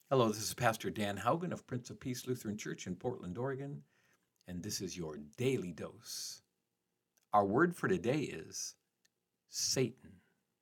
Hello, this is Pastor Dan Haugen of Prince of Peace Lutheran Church in Portland, Oregon, and this is your daily dose. Our word for today is Satan.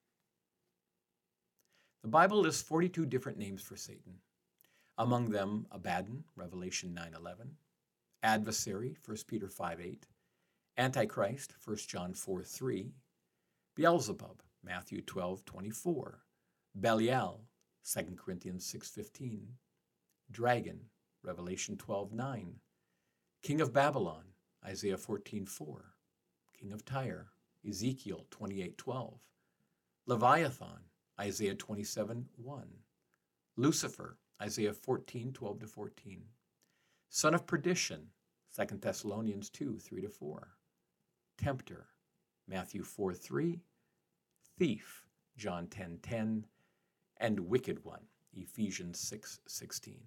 The Bible lists 42 different names for Satan. Among them, Abaddon, Revelation 9:11, adversary, 1 Peter 5:8, Antichrist, 1 John 4:3, Beelzebub, Matthew 12:24, Belial, 2 Corinthians 6:15, Dragon, Revelation 12:9, King of Babylon, Isaiah 14:4, King of Tyre, Ezekiel 28:12, Leviathan, Isaiah 27:1, Lucifer, Isaiah 14:12-14, Son of Perdition, 2 Thessalonians 2:3-4, Tempter, Matthew 4:3, Thief, John 10:10, and Wicked One, Ephesians 6:16.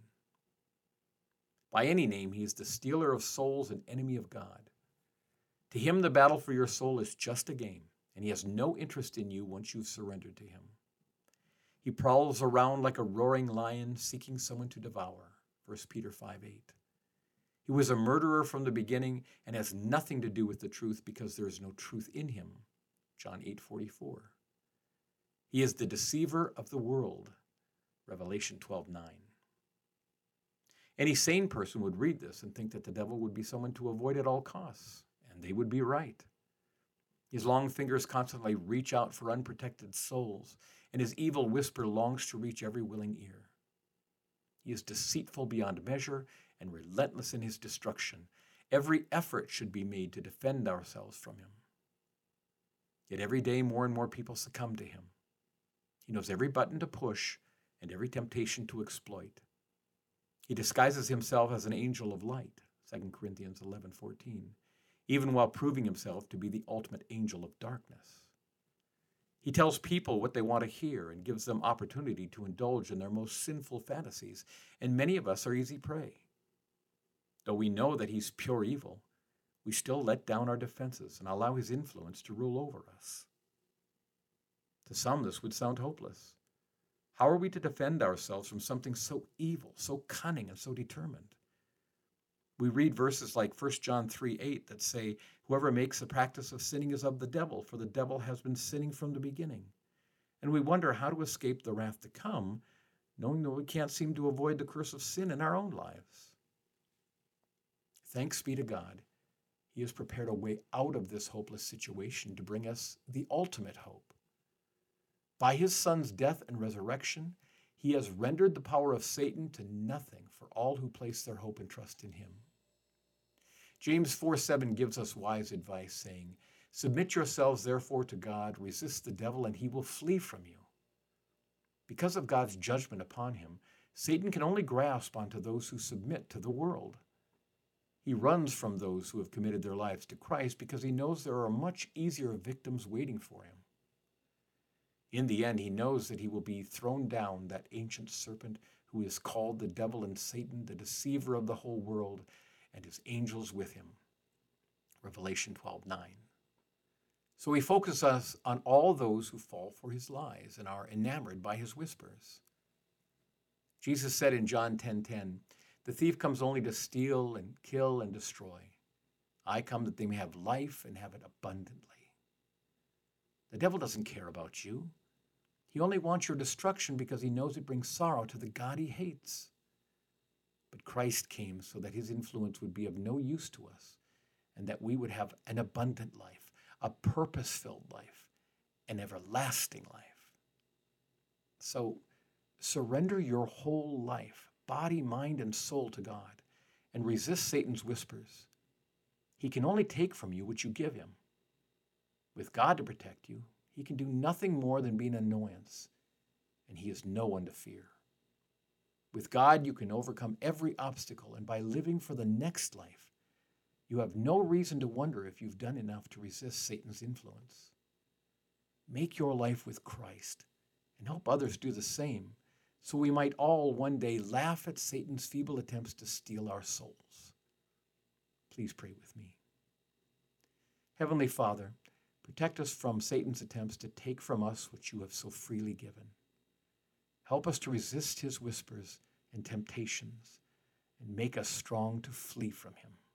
By any name, he is the stealer of souls and enemy of God. To him, the battle for your soul is just a game, and he has no interest in you once you've surrendered to him. He prowls around like a roaring lion, seeking someone to devour, 1 Peter 5:8. He was a murderer from the beginning and has nothing to do with the truth because there is no truth in him, John 8:44. He is the deceiver of the world, Revelation 12:9. Any sane person would read this and think that the devil would be someone to avoid at all costs, and they would be right. His long fingers constantly reach out for unprotected souls, and his evil whisper longs to reach every willing ear. He is deceitful beyond measure and relentless in his destruction. Every effort should be made to defend ourselves from him. Yet every day more and more people succumb to him. He knows every button to push and every temptation to exploit. He disguises himself as an angel of light, 2 Corinthians 11:14, even while proving himself to be the ultimate angel of darkness. He tells people what they want to hear and gives them opportunity to indulge in their most sinful fantasies, and many of us are easy prey. Though we know that he's pure evil, we still let down our defenses and allow his influence to rule over us. To some, this would sound hopeless. How are we to defend ourselves from something so evil, so cunning, and so determined? We read verses like 1 John 3:8 that say, whoever makes a practice of sinning is of the devil, for the devil has been sinning from the beginning. And we wonder how to escape the wrath to come, knowing that we can't seem to avoid the curse of sin in our own lives. Thanks be to God, he has prepared a way out of this hopeless situation to bring us the ultimate hope. By his Son's death and resurrection, he has rendered the power of Satan to nothing for all who place their hope and trust in him. James 4:7 gives us wise advice, saying, submit yourselves therefore to God, resist the devil, and he will flee from you. Because of God's judgment upon him, Satan can only grasp onto those who submit to the world. He runs from those who have committed their lives to Christ because he knows there are much easier victims waiting for him. In the end, he knows that he will be thrown down, that ancient serpent who is called the devil and Satan, the deceiver of the whole world, and his angels with him. Revelation 12:9. So he focuses on all those who fall for his lies and are enamored by his whispers. Jesus said in John 10:10, the thief comes only to steal and kill and destroy. I come that they may have life and have it abundantly. The devil doesn't care about you. He only wants your destruction because he knows it brings sorrow to the God he hates. But Christ came so that his influence would be of no use to us and that we would have an abundant life, a purpose-filled life, an everlasting life. So surrender your whole life, body, mind, and soul to God, and resist Satan's whispers. He can only take from you what you give him. With God to protect you, he can do nothing more than be an annoyance, and he is no one to fear. With God, you can overcome every obstacle, and by living for the next life, you have no reason to wonder if you've done enough to resist Satan's influence. Make your life with Christ and help others do the same, so we might all one day laugh at Satan's feeble attempts to steal our souls. Please pray with me. Heavenly Father, protect us from Satan's attempts to take from us what you have so freely given. Help us to resist his whispers and temptations and make us strong to flee from him.